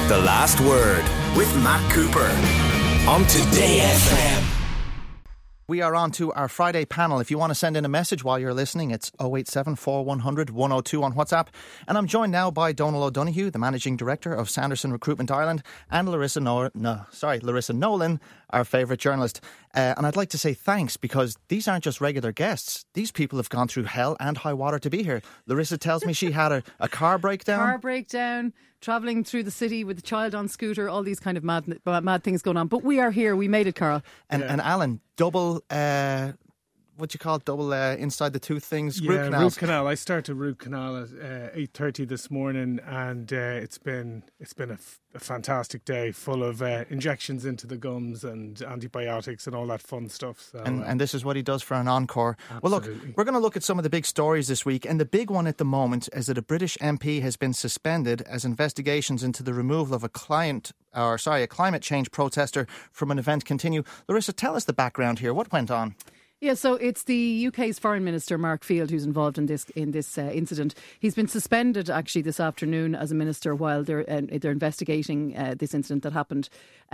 The Last Word with Matt Cooper on Today FM. We are on to our Friday panel. If you want to send in a message while you're listening, it's 087 4100 102 on WhatsApp. And I'm joined now by Donal O'Donoghue, the Managing Director of Sanderson Recruitment Ireland, and Larissa Nolan, our favourite journalist. And I'd like to say thanks, because these aren't just regular guests. These people have gone through hell and high water to be here. Larissa tells me she had a car breakdown. Travelling through the city with a child on scooter, all these kind of mad things going on. But we are here. We made it, Carl. And Alan, double... what do you call it? Double inside the tooth things? Yeah, root canal. I started root canal at 8:30 this morning, and it's been a fantastic day, full of injections into the gums and antibiotics and all that fun stuff. So, and this is what he does for an encore. Absolutely. Well, look, we're going to look at some of the big stories this week, and the big one at the moment is that a British MP has been suspended as investigations into the removal of a climate change protester from an event continue. Larissa, tell us the background here. What went on? Yeah, so it's the UK's Foreign Minister, Mark Field, who's involved in this incident. He's been suspended, actually, this afternoon as a minister while they're investigating this incident that happened.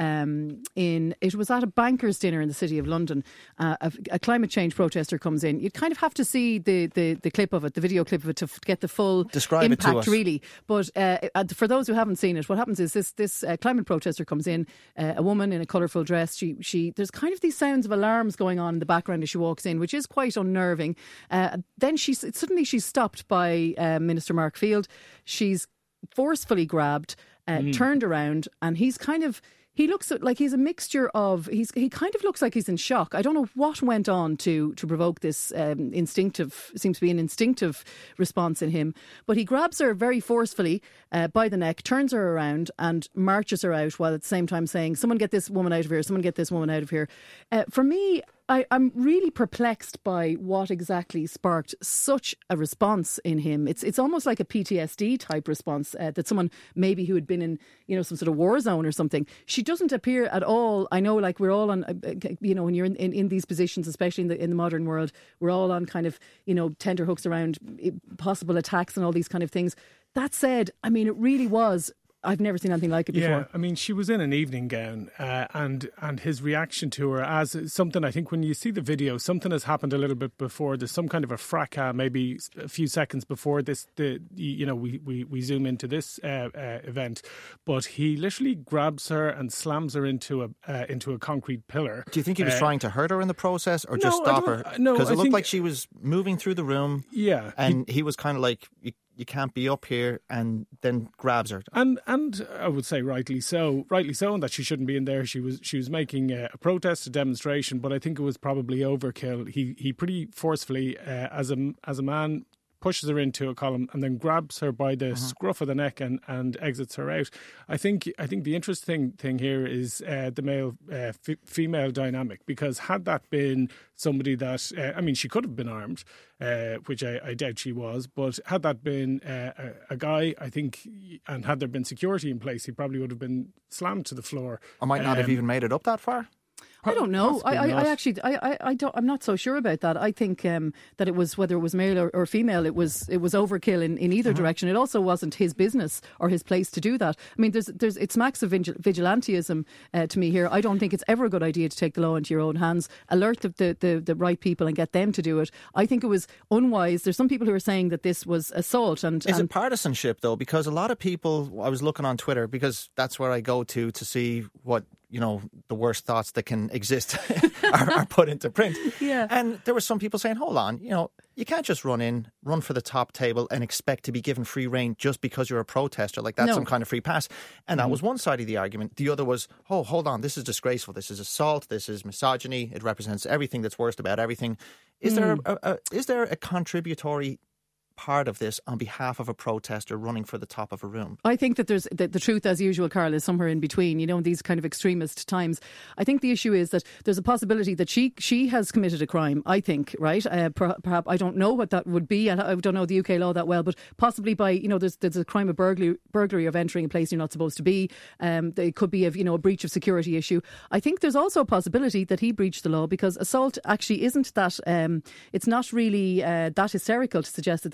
It was at a bankers' dinner in the City of London. A climate change protester comes in. You'd kind of have to see the clip of it, the video clip of it, to get the full Describe impact, it to us. really. But for those who haven't seen it, what happens is this climate protester comes in, a woman in a colourful dress. There's kind of these sounds of alarms going on in the background as she walks in, which is quite unnerving. Then she's stopped by Minister Mark Field. She's forcefully grabbed, turned around, and he looks like he's a mixture of... He kind of looks like he's in shock. I don't know what went on to provoke this seems to be an instinctive response in him. But he grabs her very forcefully by the neck, turns her around and marches her out, while at the same time saying, someone get this woman out of here, someone get this woman out of here. For me, I'm really perplexed by what exactly sparked such a response in him. It's almost like a PTSD type response, that someone maybe who had been in some sort of war zone or something. She doesn't appear at all. I know, like, we're all on, when you're in these positions, especially in the modern world, we're all on kind of tender hooks around possible attacks and all these kind of things. That said, I mean, it really was. I've never seen anything like it before. Yeah, I mean, she was in an evening gown, and his reaction to her as something, I think when you see the video, something has happened a little bit before. There's some kind of a fracas, maybe a few seconds before this. We zoom into this event, but he literally grabs her and slams her into a concrete pillar. Do you think he was trying to hurt her in the process, or just stop her? No, because it looked like she was moving through the room. Yeah, and he was kind of like, you can't be up here, and then grabs her. And I would say rightly so, and that she shouldn't be in there. She was making a protest, a demonstration, but I think it was probably overkill. He pretty forcefully, as a man, pushes her into a column and then grabs her by the scruff of the neck and exits her out. I think the interesting thing here is the male female dynamic, because had that been somebody that she could have been armed, which I doubt she was, but had that been a guy, I think, and had there been security in place, he probably would have been slammed to the floor. Or might not have even made it up that far. I don't know. I'm not so sure about that. I think that it was, whether it was male or female, it was overkill in either direction. It also wasn't his business or his place to do that. I mean, it smacks of vigilantism to me here. I don't think it's ever a good idea to take the law into your own hands. Alert the right people and get them to do it. I think it was unwise. There's some people who are saying that this was assault. Is it partisanship though? Because a lot of people, I was looking on Twitter, because that's where I go to see what the worst thoughts that can exist are put into print. Yeah. And there were some people saying, hold on, you can't just run for the top table and expect to be given free rein just because you're a protester. Like, that's some kind of free pass. And that was one side of the argument. The other was, oh, hold on, this is disgraceful. This is assault. This is misogyny. It represents everything that's worst about everything. Is there a contributory part of this on behalf of a protester running for the top of a room? I think that there's the truth, as usual, Carl, is somewhere in between. In these kind of extremist times, I think the issue is that there's a possibility that she has committed a crime. I think, right? Perhaps I don't know what that would be, and I don't know the UK law that well, but possibly by there's a crime of burglary of entering a place you're not supposed to be. It could be a breach of security issue. I think there's also a possibility that he breached the law, because assault actually isn't that. It's not really that hysterical to suggest that this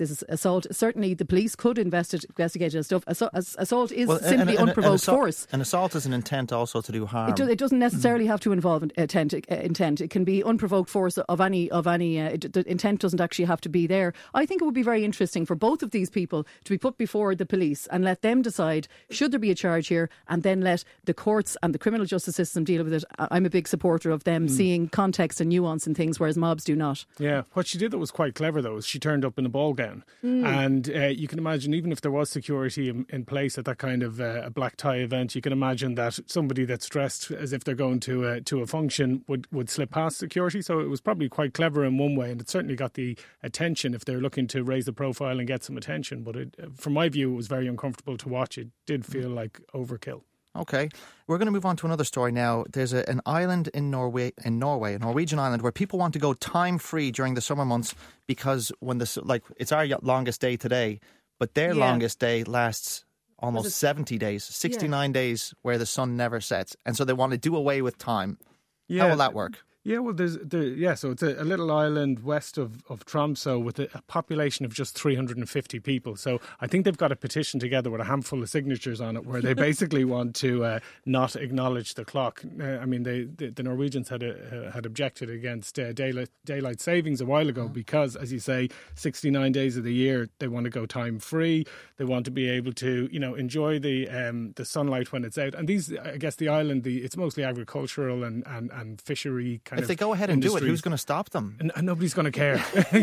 is assault. Certainly, the police could investigate and stuff. Assault is simply unprovoked force. An assault is an intent also to do harm. It doesn't necessarily have to involve intent. It can be unprovoked force of any. The intent doesn't actually have to be there. I think it would be very interesting for both of these people to be put before the police and let them decide should there be a charge here, and then let the courts and the criminal justice system deal with it. I'm a big supporter of them seeing context and nuance in things, whereas mobs do not. Yeah, what she did that was quite clever though is she turned up in a ball gown, and you can imagine even if there was security in place at that kind of a black tie event, you can imagine that somebody that's dressed as if they're going to a function would slip past security. So it was probably quite clever in one way, and it certainly got the attention if they're looking to raise the profile and get some attention. But from my view, it was very uncomfortable to watch. It did feel like overkill. Okay, we're going to move on to another story now. There's an island in Norway, a Norwegian island, where people want to go time-free during the summer months because it's our longest day today, but their longest day lasts almost 70 days, 69 days where the sun never sets. And so they want to do away with time. Yeah. How will that work? Yeah, well, so it's a little island west of Tromsø with a population of just 350 people. So I think they've got a petition together with a handful of signatures on it where they basically want to not acknowledge the clock. I mean, the Norwegians had objected against daylight savings a while ago because, as you say, 69 days of the year they want to go time free. They want to be able to, enjoy the sunlight when it's out. And I guess the island, it's mostly agricultural and fishery kind. If they go ahead and do it, who's going to stop them? And nobody's going to care,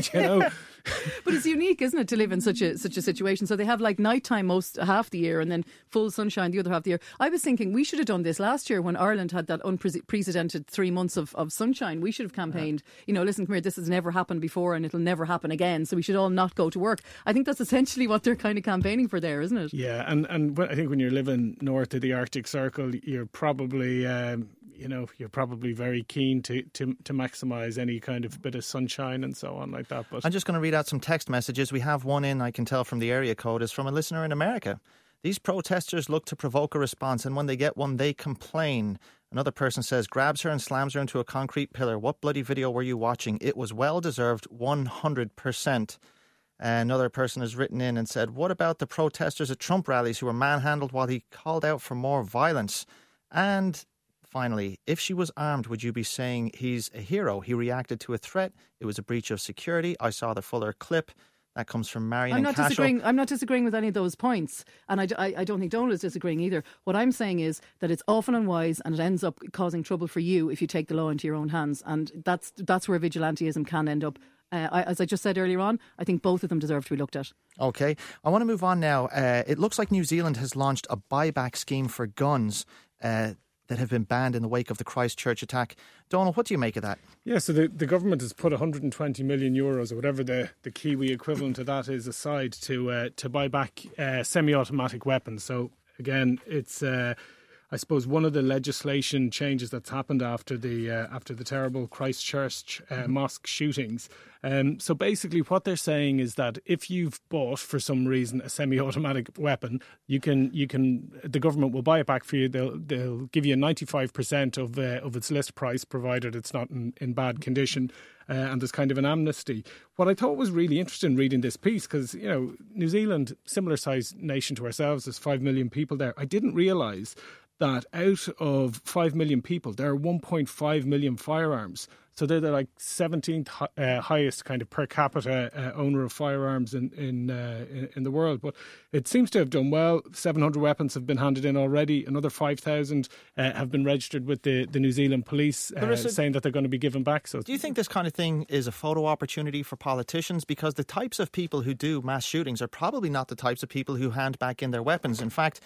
But it's unique, isn't it, to live in such a situation? So they have like nighttime half the year and then full sunshine the other half the year. I was thinking we should have done this last year when Ireland had that unprecedented 3 months of sunshine. We should have campaigned, listen, come here, this has never happened before and it'll never happen again. So we should all not go to work. I think that's essentially what they're kind of campaigning for there, isn't it? Yeah, and I think when you're living north of the Arctic Circle, you're probably you're probably very keen to maximise any kind of bit of sunshine and so on like that. But I'm just going to read out some text messages. We have one in, I can tell from the area code, is from a listener in America. These protesters look to provoke a response, and when they get one, they complain. Another person says, grabs her and slams her into a concrete pillar. What bloody video were you watching? It was well-deserved, 100%. Another person has written in and said, what about the protesters at Trump rallies who were manhandled while he called out for more violence? And finally, if she was armed, would you be saying he's a hero? He reacted to a threat. It was a breach of security. I saw the fuller clip. That comes from Marion and Cashel. I'm not disagreeing with any of those points. And I don't think Donald is disagreeing either. What I'm saying is that it's often unwise and it ends up causing trouble for you if you take the law into your own hands. And that's where vigilantism can end up. As I just said earlier on, I think both of them deserve to be looked at. OK. I want to move on now. It looks like New Zealand has launched a buyback scheme for guns that have been banned in the wake of the Christchurch attack. Donald, what do you make of that? Yeah, so the government has put 120 million euros or whatever the Kiwi equivalent to that is aside to buy back semi-automatic weapons. So again, it's I suppose one of the legislation changes that's happened after the terrible Christchurch mosque shootings. So basically what they're saying is that if you've bought for some reason a semi-automatic weapon, the government will buy it back for you. They'll give you 95% of its list price, provided it's not in bad condition. And there's kind of an amnesty. What I thought was really interesting reading this piece, because New Zealand, similar sized nation to ourselves, there's 5 million people there. I didn't realise that out of 5 million people, there are 1.5 million firearms. So they're the 17th highest kind of per capita owner of firearms in the world. But it seems to have done well. 700 weapons have been handed in already. Another 5,000 have been registered with the New Zealand police, saying that they're going to be given back. So, do you think this kind of thing is a photo opportunity for politicians? Because the types of people who do mass shootings are probably not the types of people who hand back in their weapons. In fact,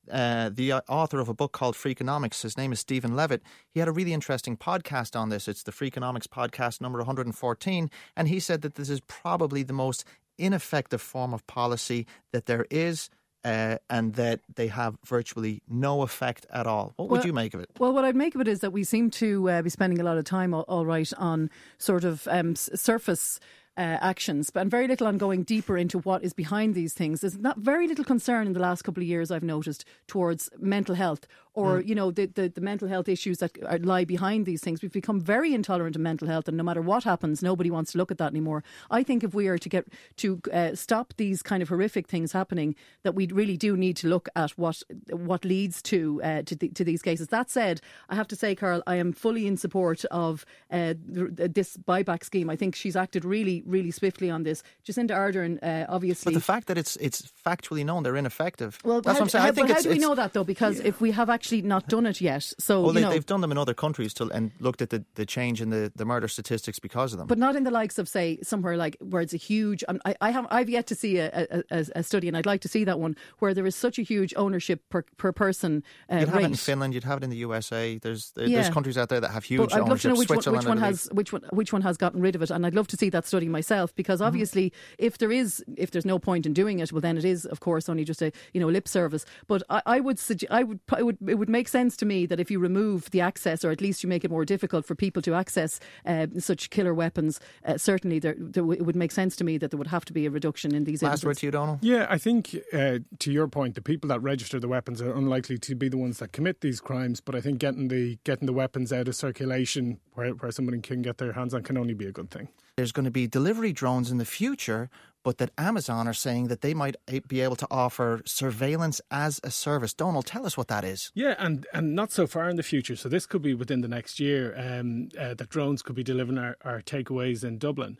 the author of a book called Freakonomics, his name is Stephen Levitt, he had a really interesting podcast on this. It's the Freakonomics podcast number 114, and he said that this is probably the most ineffective form of policy that there is, and that they have virtually no effect at all. What would you make of it? Well, what I'd make of it is that we seem to be spending a lot of time, all right, on sort of surface actions, and very little on going deeper into what is behind these things. There's not very little concern in the last couple of years, I've noticed, towards mental health or the mental health issues that lie behind these things. We've become very intolerant of mental health, and no matter what happens, nobody wants to look at that anymore. I think if we are to get to stop these kind of horrific things happening, that we really do need to look at what leads to these cases. That said, I have to say, Carl, I am fully in support of this buyback scheme. I think she's acted really, really swiftly on this. Jacinda Ardern, obviously. But the fact that it's factually known they're ineffective. Well, that's what I'm saying. I think how do we know that though? Because if we have actually not done it yet, so they've done them in other countries and looked at the change in the murder statistics because of them. But not in the likes of, say, somewhere like where it's a huge. I've yet to see a study, and I'd like to see that one where there is such a huge ownership per person. You'd have it in Finland. You'd have it in the USA. There's countries out there that have huge ownership. I'd love to know which one has gotten rid of it, and I'd love to see that study myself, because obviously if there's no point in doing it, well then it is of course only just a lip service. But it would make sense to me that if you remove the access, or at least you make it more difficult for people to access such killer weapons, certainly it would make sense to me that there would have to be a reduction in these incidents. Last word to you, Donald. Yeah, I think to your point, the people that register the weapons are unlikely to be the ones that commit these crimes, but I think getting the weapons out of circulation where somebody can get their hands on can only be a good thing. There's going to be delivery drones in the future, but that Amazon are saying that they might be able to offer surveillance as a service. Donald, tell us what that is. Yeah, and not so far in the future. So this could be within the next year that drones could be delivering our takeaways in Dublin.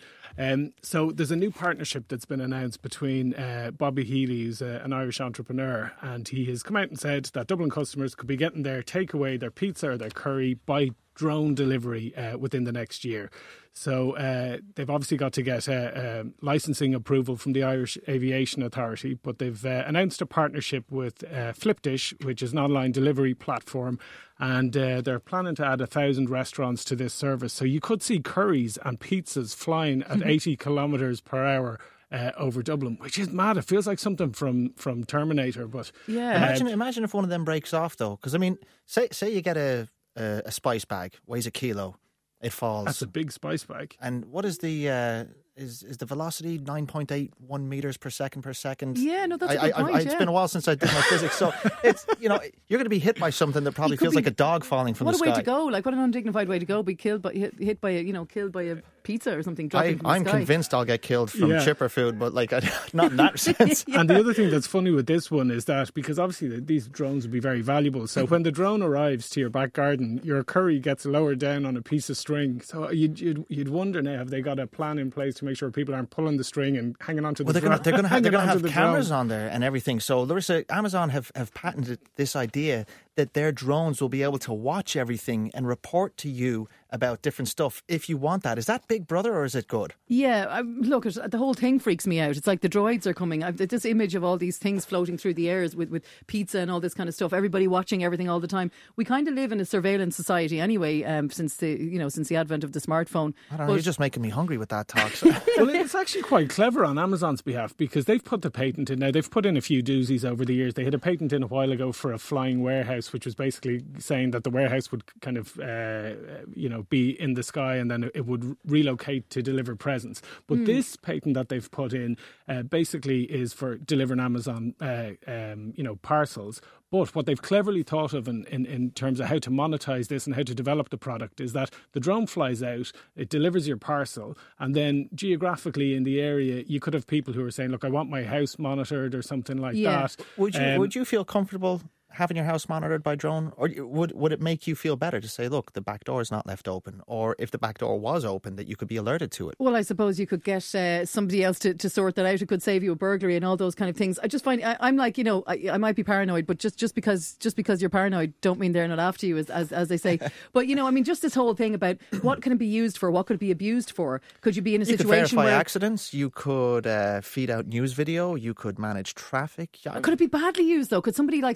So there's a new partnership that's been announced between Bobby Healy, who's an Irish entrepreneur, and he has come out and said that Dublin customers could be getting their takeaway, their pizza or their curry by drone delivery within the next year. So they've obviously got to get licensing approval from the Irish Aviation Authority, but they've announced a partnership with Flipdish, which is an online delivery platform, and they're planning to add 1,000 restaurants to this service. So you could see curries and pizzas flying at 80 kilometres per hour over Dublin, which is mad. It feels like something from Terminator. But yeah, imagine if one of them breaks off though, because I mean, say you get a spice bag, weighs a kilo, it falls. That's a big spice bag. And what is the is the velocity 9.81 meters per second? Yeah, no, that's a good point. It's been a while since I did my physics, so it's you're going to be hit by something that probably feels like a dog falling from the sky. What a way to go! Like, what an undignified way to go! Be killed by hit by a pizza or something. I'm convinced I'll get killed from chipper food, but like not in that sense. And the other thing that's funny with this one is that because obviously these drones would be very valuable, so when the drone arrives to your back garden, your curry gets lowered down on a piece of string. So you'd wonder now, have they got a plan in place to make sure people aren't pulling the string and hanging onto the drone? They're going to have cameras on there and everything. So Larissa, Amazon have patented this idea that their drones will be able to watch everything and report to you about different stuff if you want that. Is that Big Brother or is it good? Yeah, look, the whole thing freaks me out. It's like the droids are coming. This image of all these things floating through the airs with pizza and all this kind of stuff, everybody watching everything all the time. We kind of live in a surveillance society anyway, since the advent of the smartphone. I don't know, you're just making me hungry with that talk. So. Well, it's actually quite clever on Amazon's behalf because they've put the patent in now. They've put in a few doozies over the years. They had a patent in a while ago for a flying warehouse, which was basically saying that the warehouse would kind of, be in the sky and then it would relocate to deliver presents. But this patent that they've put in basically is for delivering Amazon, parcels. But what they've cleverly thought of in terms of how to monetize this and how to develop the product is that the drone flies out, it delivers your parcel, and then geographically in the area, you could have people who are saying, look, I want my house monitored or something like that. Would you feel comfortable having your house monitored by drone, or would it make you feel better to say, look, the back door is not left open, or if the back door was open, that you could be alerted to it? Well, I suppose you could get somebody else to sort that out. It could save you a burglary and all those kind of things. I just find I'm like, I might be paranoid, but just because you're paranoid don't mean they're not after you, as they say. But just this whole thing about what can it be used for, what could it be abused for? Could you be in a situation could verify where accidents? You could feed out news video. You could manage traffic. Could it be badly used though? Could somebody say, for example,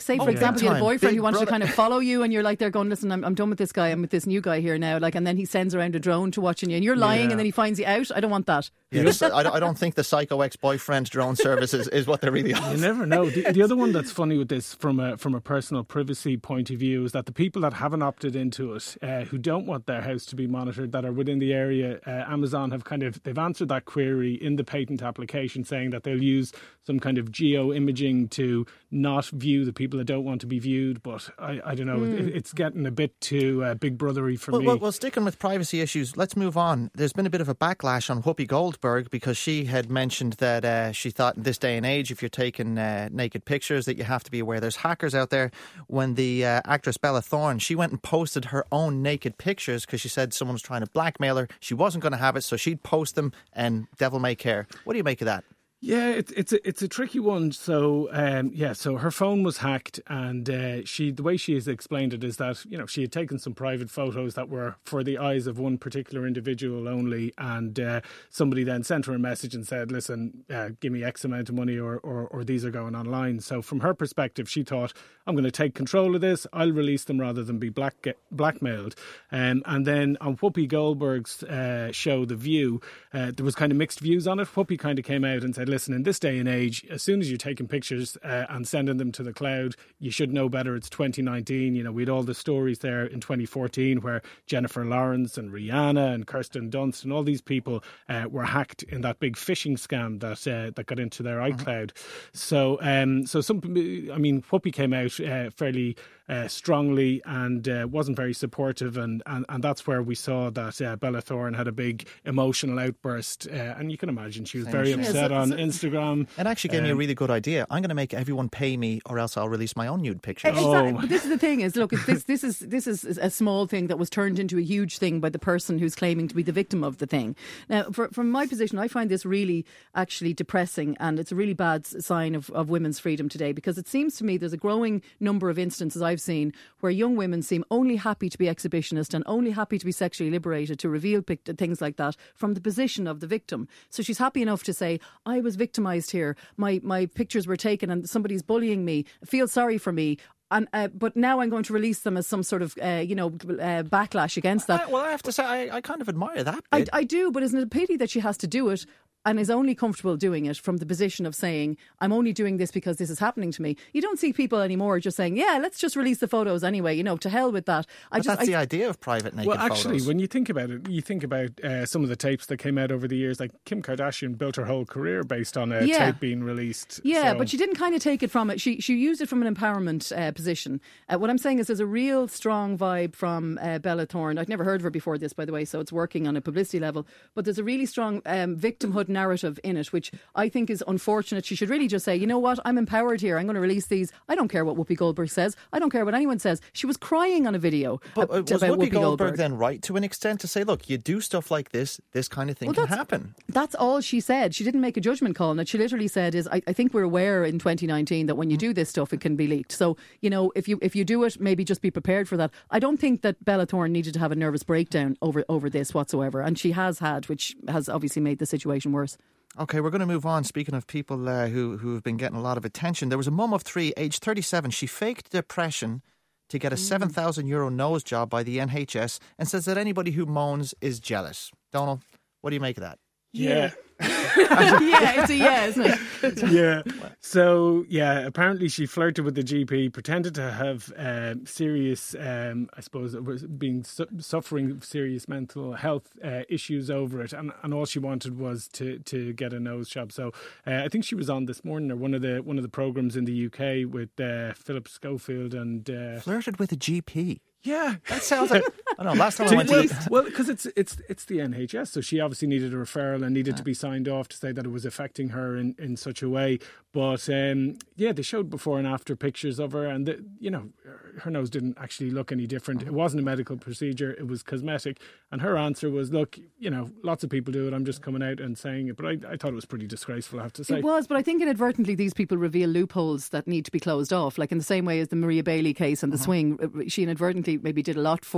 example, you had a time. boyfriend Big who wanted to brother. kind of follow you, and you're like, they're going, listen, I'm done with this guy. I'm with this new guy here now. Like, and then he sends around a drone to watching you, and you're lying, Yeah. and then he finds you out. I don't want that. Yes, I don't think the psycho ex-boyfriend drone service is what they're really You on. never know. The other one that's funny with this, from a personal privacy point of view, is that the people that haven't opted into it, who don't want their house to be monitored, that are within the area, Amazon have they've answered that query in the patent application, saying that they'll use some kind of geo-imaging to not view the people that don't want to be viewed. But I don't know. It's getting a bit too Big Brothery for me. Well, sticking with privacy issues, let's move on. There's been a bit of a backlash on Whoopi Goldberg because she had mentioned that she thought in this day and age, if you're taking naked pictures, that you have to be aware there's hackers out there. When the actress Bella Thorne, she went and posted her own naked pictures because she said someone was trying to blackmail her. She wasn't going to have it, so she'd post them, and devil may care. What do you make of that? Yeah, it's a tricky one. So so her phone was hacked, and the way she has explained it is that she had taken some private photos that were for the eyes of one particular individual only, and somebody then sent her a message and said, "Listen, give me X amount of money, or these are going online." So from her perspective, she thought, "I'm going to take control of this. I'll release them rather than be blackmailed." And then on Whoopi Goldberg's show, The View, there was kind of mixed views on it. Whoopi kind of came out and said, listen, in this day and age, as soon as you're taking pictures and sending them to the cloud, you should know better. It's 2019. We had all the stories there in 2014 where Jennifer Lawrence and Rihanna and Kirsten Dunst and all these people were hacked in that big phishing scam that got into their iCloud. So Whoopi came out fairly strongly and wasn't very supportive, and that's where we saw that Bella Thorne had a big emotional outburst, and you can imagine she was very upset on Instagram. It actually gave me a really good idea. I'm going to make everyone pay me, or else I'll release my own nude pictures. Exactly. But this is the thing: is look, this is a small thing that was turned into a huge thing by the person who's claiming to be the victim of the thing. Now, from my position, I find this really actually depressing, and it's a really bad sign of women's freedom today, because it seems to me there's a growing number of instances I've seen where young women seem only happy to be exhibitionist and only happy to be sexually liberated, to reveal things like that from the position of the victim. So she's happy enough to say, I was victimised here, my pictures were taken and somebody's bullying me, feel sorry for me. And, but now I'm going to release them as some sort of, backlash against that. I have to say, I kind of admire that bit. I do, but isn't it a pity that she has to do it and is only comfortable doing it from the position of saying, I'm only doing this because this is happening to me? You don't see people anymore just saying, yeah, let's just release the photos anyway, to hell with that. That's the idea of private naked photos. Well, actually, when you think about it, you think about some of the tapes that came out over the years, like Kim Kardashian built her whole career based on a tape being released. Yeah, but she didn't kind of take it from it. She used it from an empowerment position. What I'm saying is there's a real strong vibe from Bella Thorne. I'd never heard of her before this, by the way, so it's working on a publicity level. But there's a really strong victimhood narrative in it, which I think is unfortunate. She should really just say, you know what, I'm empowered here. I'm going to release these. I don't care what Whoopi Goldberg says. I don't care what anyone says. She was crying on a video But about was Whoopi Goldberg then right to an extent to say, look, you do stuff like this kind of thing can happen? That's all she said. She didn't make a judgment call. And what she literally said is, I think we're aware in 2019 that when you do this stuff, it can be leaked. So, if you do it, maybe just be prepared for that. I don't think that Bella Thorne needed to have a nervous breakdown over this whatsoever. And she has had, which has obviously made the situation worse. Okay, we're going to move on. Speaking of people who have been getting a lot of attention, there was a mum of three, aged 37. She faked depression to get a €7,000 nose job by the NHS and says that anybody who moans is jealous. Donald, what do you make of that? Yeah. Yeah, it's a yeah, isn't it? Yeah. So, apparently she flirted with the GP, pretended to have serious, I suppose, it was suffering serious mental health issues over it. And all she wanted was to get a nose job. So I think she was on This Morning or one of the programmes in the UK with Philip Schofield and... Flirted with a GP? Yeah, that sounds like. I don't know. Last time I went to because it's the NHS, so she obviously needed a referral and needed to be signed off to say that it was affecting her in such a way. But they showed before and after pictures of her, and her nose didn't actually look any different. It wasn't a medical procedure; it was cosmetic. And her answer was, "Look, lots of people do it. I'm just coming out and saying it." But I thought it was pretty disgraceful, I have to say. It was, but I think inadvertently these people reveal loopholes that need to be closed off. Like in the same way as the Maria Bailey case and the swing, she inadvertently maybe did a lot for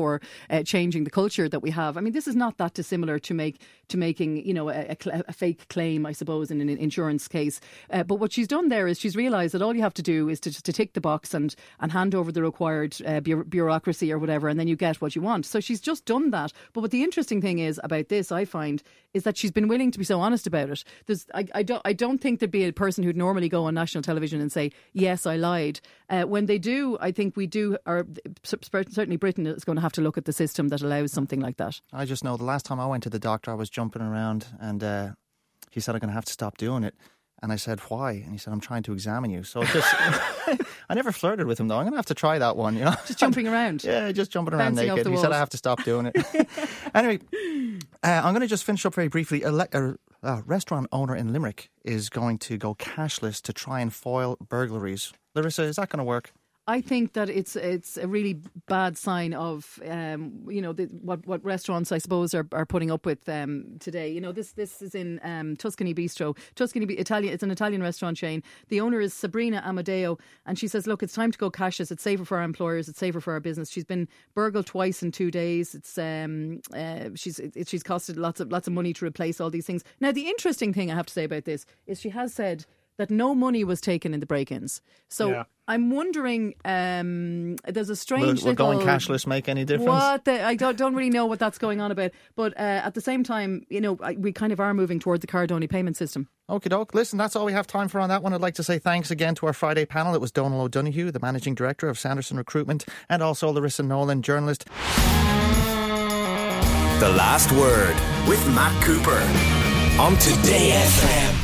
changing the culture that we have. I mean, this is not that dissimilar to making, you know, a fake claim, I suppose, in an insurance case. But what she's done there is she's realised that all you have to do is to tick the box and hand over the required bureaucracy or whatever, and then you get what you want. So she's just done that. But what the interesting thing is about this, I find, is that she's been willing to be so honest about it. I don't think there'd be a person who'd normally go on national television and say, yes, I lied. When they do, I think certainly Britain is going to have to look at the system that allows something like that. I just know the last time I went to the doctor, I was jumping around and he said I'm going to have to stop doing it. And I said, why? And he said, I'm trying to examine you. So it's just, I never flirted with him though. I'm going to have to try that one, you know. Just jumping around. Yeah, just jumping around naked. He said I have to stop doing it. Anyway, I'm going to just finish up very briefly. A restaurant owner in Limerick is going to go cashless to try and foil burglaries. Larissa, is that going to work? I think that it's a really bad sign of what restaurants, I suppose, are putting up with today. You know, this is in Tuscany Bistro. Italian. It's an Italian restaurant chain. The owner is Sabrina Amadeo, and she says, "Look, it's time to go cashless. It's safer for our employers. It's safer for our business." She's been burgled twice in 2 days. It's she's costed lots of money to replace all these things. Now, the interesting thing I have to say about this is she has said that no money was taken in the break-ins. So yeah. I'm wondering, there's a strange Will going cashless make any difference? I don't really know what that's going on about. But at the same time, you know, we kind of are moving towards the card-only payment system. Okie doke. Listen, that's all we have time for on that one. I'd like to say thanks again to our Friday panel. It was Donal O'Donoghue, the Managing Director of Sanderson Recruitment, and also Larissa Nolan, journalist. The Last Word with Matt Cooper on Today FM.